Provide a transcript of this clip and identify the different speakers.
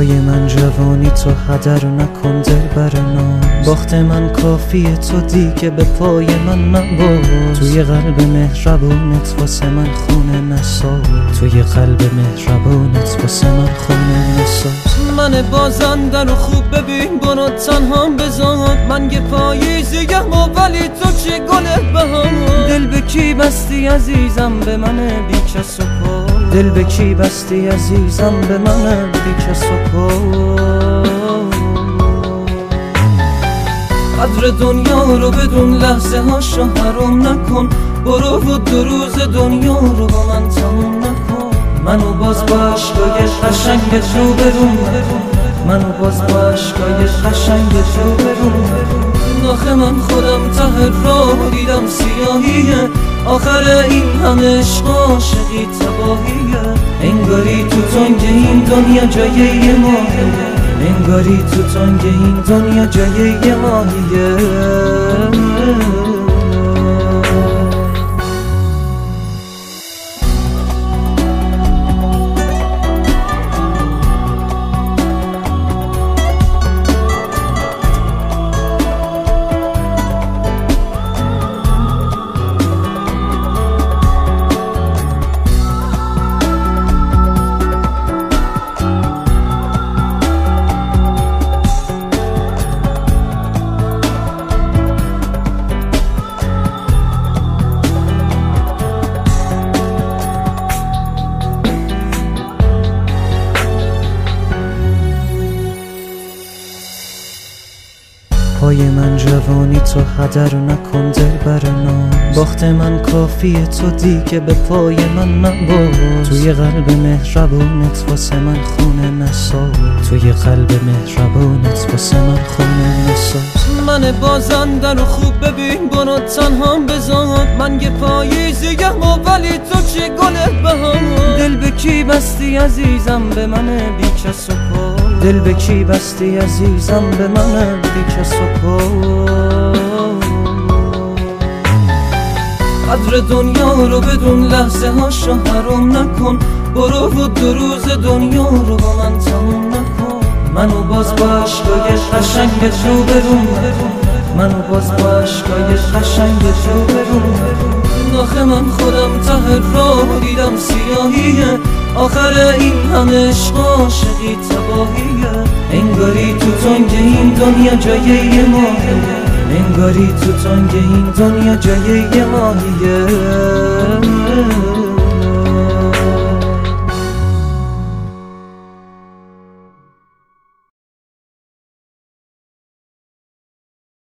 Speaker 1: پای من جوانی تو هدر نکن دلبر ناز، باخت من کافیه تو دیگه به پای من نباز. توی قلب مهربونت واسه من خونه نساز، توی قلب مهربونت واسه من خونه نساز.
Speaker 2: من بازنده رو خوب ببین برو تنها بذار، من یه پاییزیم ولی تو چه گل بهار. دل به کی بستی عزیزم به من بی کس و پا،
Speaker 1: دل به کی بستی عزیزم به من بی کس و پا.
Speaker 2: قدر دنیا رو بدون لحظه هاشو حرام نکن، برو و 2 روز دنیا رو با من تموم نکن. منو باز با عشقای قشنگت رو برون، منو باز با عشقای قشنگت رو برون. آخه من خودم ته راه دیدم سیاهیه، آخر این همه عشق عاشقی تباهیه. انگاری تو تنگ این دنیا جای یه ماهیه، انگاری تو تنگ این دنیا جای یه ماهیه.
Speaker 1: پای من جوانی تو هدر نکن دلبر ناز، باخت من کافیه تو دیگه به پای من نباز. توی قلب مهربونت واسه من خونه نساز، توی قلب مهربونت واسه من خونه نساز.
Speaker 2: من بازنده رو خوب ببین برو تنها بذار، من یه پاییزیم ولی تو چه گل بهار. دل به کی بستی عزیزم به من بی کس و پا،
Speaker 1: دل به کی بستی عزیزم به من بی کس و پا.
Speaker 2: قدر دنیا رو بدون لحظه هاشو حرام نکن، برو و 2 روز دنیا رو با من تموم نکن. منو باز با عشقای قشنگت رو برون، منو باز با عشقای قشنگت رو برون. آخه من خودم ته راه دیدم سیاهیه، آخر این همه عشق عاشقی تباهیه. انگاری تو تنگ این دنیا جای یه ماهیه، انگاری تو تنگ این دنیا جای یه ماهیه.